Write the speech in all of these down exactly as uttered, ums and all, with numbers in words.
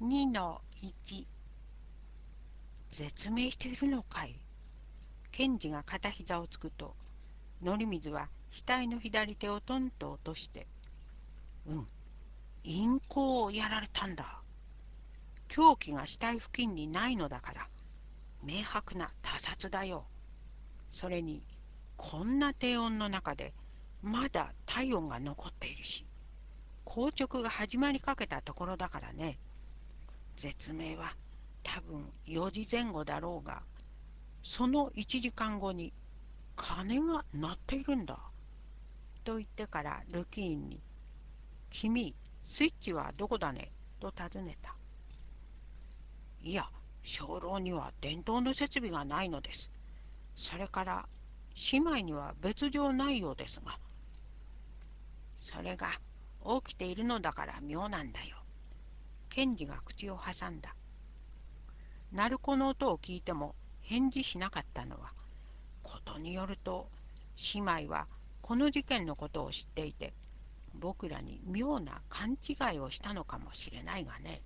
にのいち。絶命しているのかい。検事が片膝をつくと、則水は額の左手をトンと落として、うん、陰行をやられたんだ。凶器が死体付近にないのだから、明白な他殺だよ。それに、こんな低温の中で、まだ体温が残っているし、硬直が始まりかけたところだからね。絶命は多分よじぜん後だろうが、そのいちじかんごに鐘が鳴っているんだ。と言ってからルキーンに、君、スイッチはどこだねと尋ねた。いや、鐘楼には電灯の設備がないのです。それから、姉妹には別状ないようですが。それが起きているのだから妙なんだよ。検事が口を挟んだ。鳴子の音を聞いても返事しなかったのは、ことによると、姉妹はこの事件のことを知っていて、僕らに妙な勘違いをしたのかもしれないがね。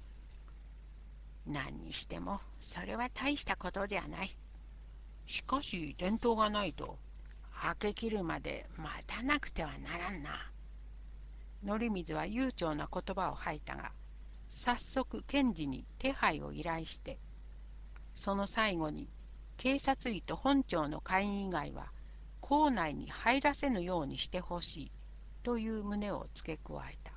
何にしても、それは大したことじゃない。しかし、電灯がないと、明け切るまで待たなくてはならんな。則水は悠長な言葉を吐いたが、早速検事に手配を依頼して、その最後に警察医と本庁の会員以外は校内に入らせぬようにしてほしいという旨を付け加えた。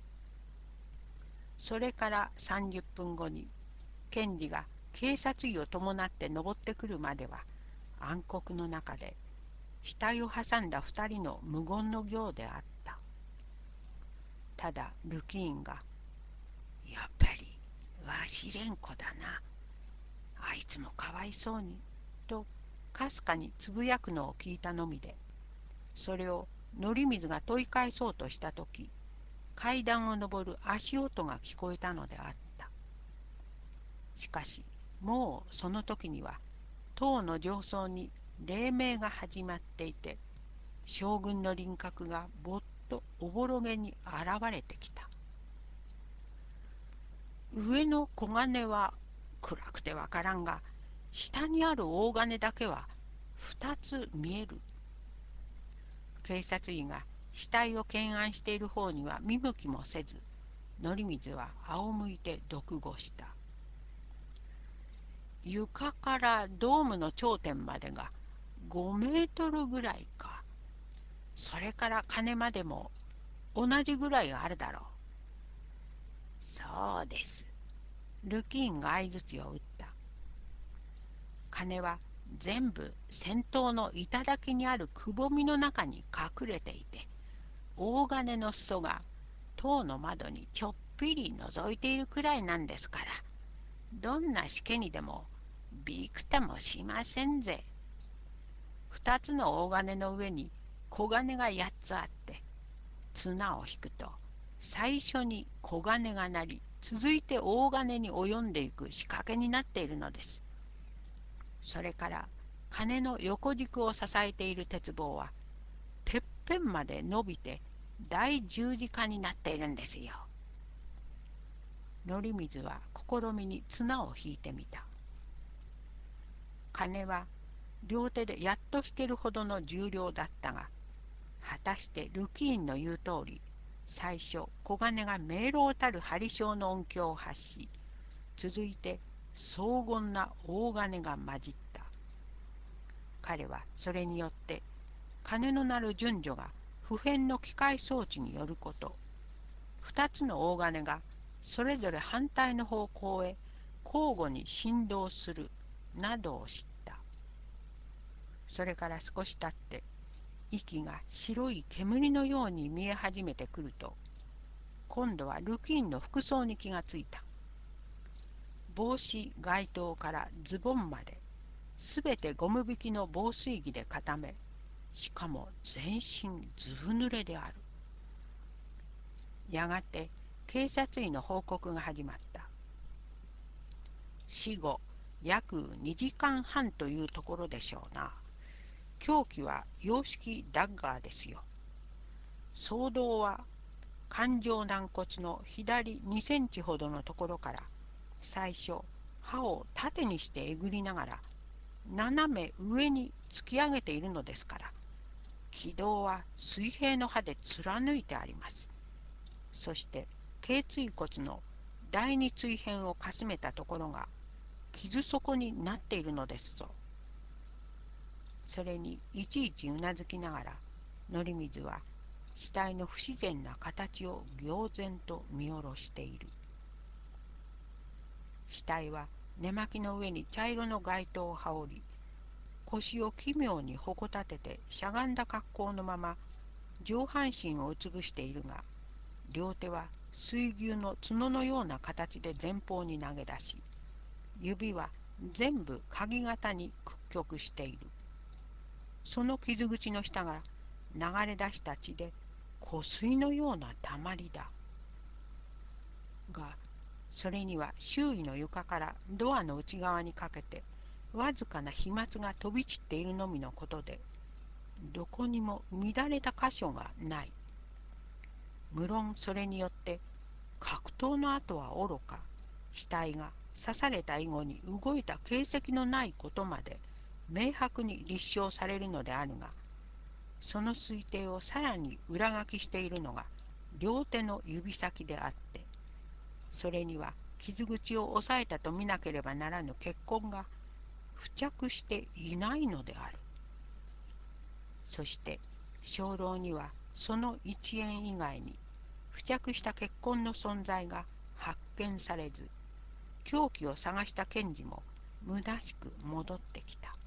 それからさんじゅっぷんごに検事が警察医を伴って登ってくるまでは暗黒の中で額を挟んだ二人の無言の行であった。ただルキーンが「やっぱりわしれんこだな。あいつもかわいそうに」とかすかにつぶやくのを聞いたのみで、それを則水が問い返そうとしたとき、階段を上る足音が聞こえたのであった。しかし、もうその時には、塔の上層に黎明が始まっていて、将軍の輪郭がぼっとおぼろげに現れてきた。上の小金は暗くてわからんが、下にある大金だけは二つ見える。警察員が死体を検案している方には見向きもせず、則水は仰向いて読語した。床からドームの頂点までがごメートルぐらいか。それから鐘までも同じぐらいがあるだろう。そうです。ルキーンが相槌を打った。鐘は全部先頭の頂にあるくぼみの中に隠れていて、大金の裾が塔の窓にちょっぴり覗いているくらいなんですから、どんなしけにでもびくともしませんぜ。二つの大金の上に小金が八つあって、綱を引くと最初に小金が鳴り、続いて大金に及んでいく仕掛けになっているのです。それから鐘の横軸を支えている鉄棒はてっぺんまで伸びて大十字架になっているんですよ。則水は試みに綱を引いてみた。鐘は両手でやっと引けるほどの重量だったが、果たしてルキーンの言う通り、最初小金が明朗たる針章の音響を発し、続いて荘厳な大金が混じった。彼はそれによって鐘の鳴る順序が普遍の機械装置によること、二つの大金がそれぞれ反対の方向へ交互に振動するなどを知った。それから少し経って息が白い煙のように見え始めてくると、今度はルキーンの服装に気がついた。帽子街灯からズボンまで、すべてゴム引きの防水着で固め、しかも全身ずぶ濡れである。やがて警察員の報告が始まった。死後約にじかんはんというところでしょうな。凶器は洋式ダッガーですよ。騒動は環状軟骨の左にセンチほどのところから最初歯を縦にしてえぐりながら斜め上に突き上げているのですから、軌道は水平の歯で貫いてあります。そして頸椎骨の第二椎辺をかすめたところが傷底になっているのですぞ。それにいちいちうなずきながら、則水は死体の不自然な形を呆然と見下ろしている。死体は寝巻きの上に茶色の街灯を羽織り、腰を奇妙にほこたててしゃがんだ格好のまま上半身をうつぶしているが、両手は水牛の角のような形で前方に投げ出し、指は全部鍵型に屈曲している。その傷口の下が流れ出した血で湖水のようなたまりだ。が、それには周囲の床からドアの内側にかけてわずかな飛沫が飛び散っているのみのことで、どこにも乱れた箇所がない。無論それによって格闘の跡はおろか、死体が刺された以後に動いた形跡のないことまで明白に立証されるのであるが、その推定をさらに裏書きしているのが両手の指先であって、それには傷口を押さえたと見なければならぬ血痕が付着していないのである。そして鐘楼にはその一円以外に付着した血痕の存在が発見されず、凶器を探した検事も虚しく戻ってきた。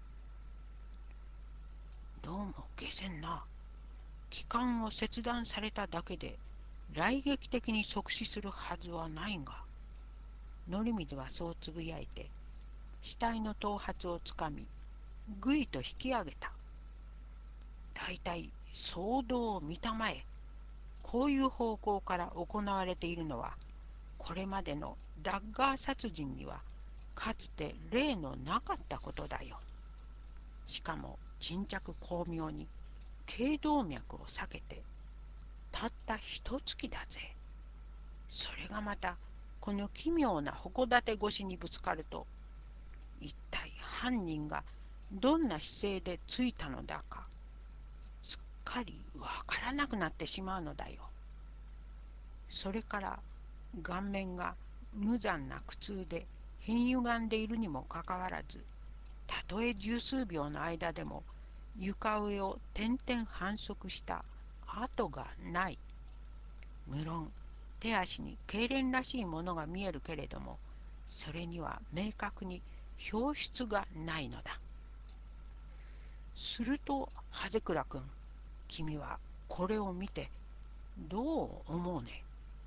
どうも解せんな。気管を切断されただけで雷撃的に即死するはずはないが。則水はそうつぶやいて、死体の頭髪をつかみ、ぐいと引き上げた。だいたい騒動を見たまえ、こういう方向から行われているのは、これまでのダッガー殺人にはかつて例のなかったことだよ。しかも沈着巧妙に頸動脈を避けて、たった一月だぜ。それがまたこの奇妙な矛盾越しにぶつかると、一体犯人がどんな姿勢でついたのだか、すっかりわからなくなってしまうのだよ。それから顔面が無残な苦痛で変歪んでいるにもかかわらず、たとえ十数秒の間でも床上を点々反則した跡がない。無論手足に痙攣らしいものが見えるけれども、それには明確に表出がないのだ。するとハゼクラ君、君はこれを見てどう思うね。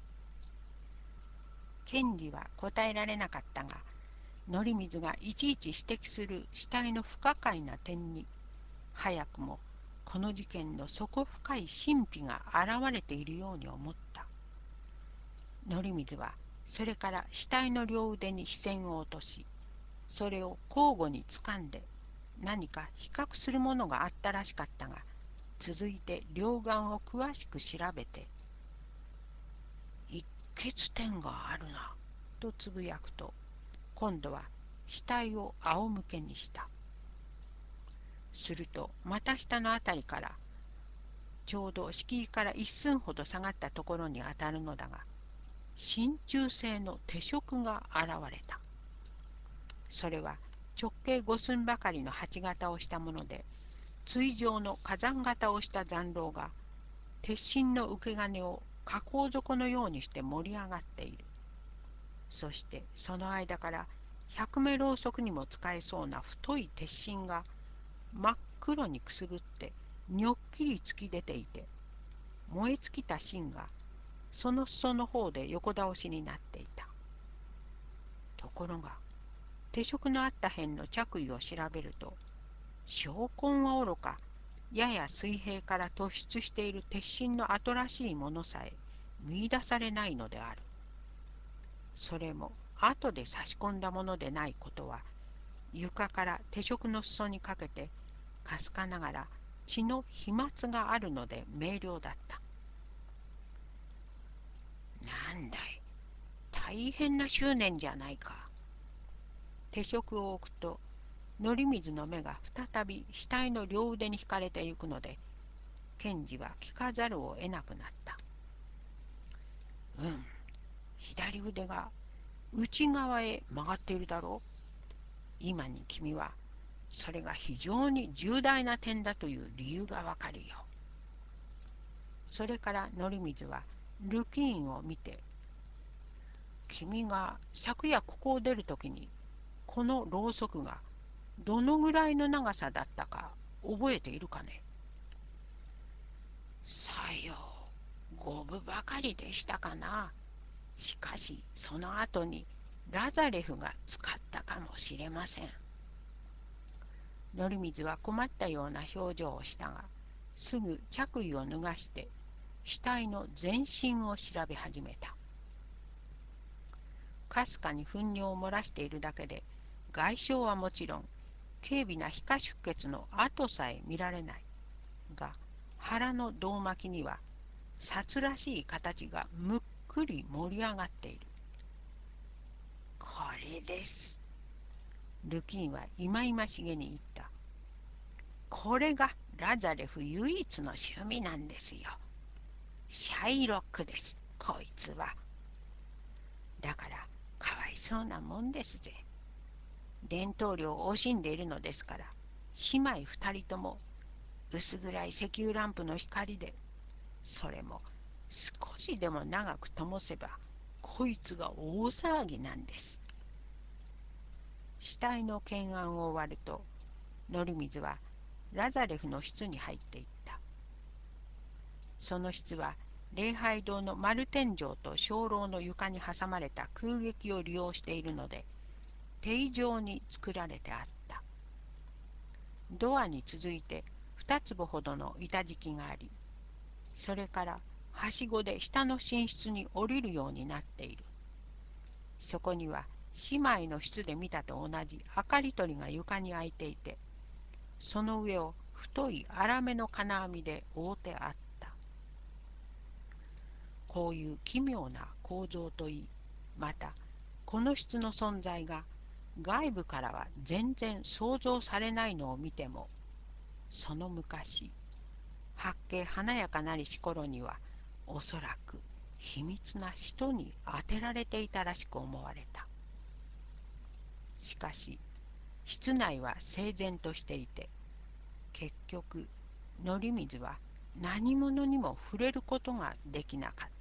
検事は答えられなかったが、則水がいちいち指摘する死体の不可解な点に、早くもこの事件の底深い神秘が現れているように思った。則水はそれから死体の両腕に視線を落とし、それを交互につかんで何か比較するものがあったらしかったが、続いて両眼を詳しく調べて、一血点があるな、とつぶやくと、今度は死体を仰向けにした。すると股下のあたりから、ちょうど敷居から一寸ほど下がったところに当たるのだが、真鍮製の手飾が現れた。それは直径五寸ばかりの鉢形をしたもので、対状の火山型をした残廊が鉄心の受け金を加工底のようにして盛り上がっている。そしてその間から百目ろうそくにも使えそうな太い鉄心が真っ黒にくすぶってにょっきり突き出ていて、燃え尽きた芯がその裾の方で横倒しになっていた。ところが手飾のあった辺の着衣を調べると、証痕はおろか、やや水平から突出している鉄心の跡らしいものさえ見出されないのである。それも後で差し込んだものでないことは、床から手飾の裾にかけてかすかながら血の飛沫があるので明瞭だった。 なんだい、大変な執念じゃないか。手食を置くと、則水の目が再び死体の両腕に引かれてゆくので、検事は聞かざるを得なくなった。うん、左腕が内側へ曲がっているだろう。今に君はそれが非常に重大な点だという理由がわかるよ。それから則水はルキーンを見て、君が昨夜ここを出るときに、このろうそくがどのぐらいの長さだったか覚えているかね。さよう、五分ばかりでしたかな。しかしその後にラザレフが使ったかもしれません。則水は困ったような表情をしたが、すぐ着衣を脱がして死体の全身を調べ始めた。かすかに糞尿を漏らしているだけで、外傷はもちろん軽微な皮下出血の跡さえ見られないが、腹の胴巻きには札らしい形がむっくり盛り上がっている。これです。ルキンは忌々しげに言った。これがラザレフ唯一の趣味なんですよ。シャイロックです、こいつは。だからかわいそうなもんですぜ。伝統量を惜しんでいるのですから、姉妹二人とも薄暗い石油ランプの光で、それも少しでも長く灯せば、こいつが大騒ぎなんです。死体の検案を終わると、則水はラザレフの室に入っていった。その室は礼拝堂の丸天井と鐘楼の床に挟まれた空隙を利用しているので、定状に作られてあった。ドアに続いて二坪ほどの板敷きがあり、それからはしごで下の寝室に降りるようになっている。そこには姉妹の室で見たと同じ明かり取りが床に開いていて、その上を太い粗めの金網で覆ってあった。こういう奇妙な構造といい、またこの室の存在が外部からは全然想像されないのを見ても、その昔、八景華やかなりし頃にはおそらく秘密な人に当てられていたらしく思われた。しかし室内は整然としていて、結局則水は何者にも触れることができなかった。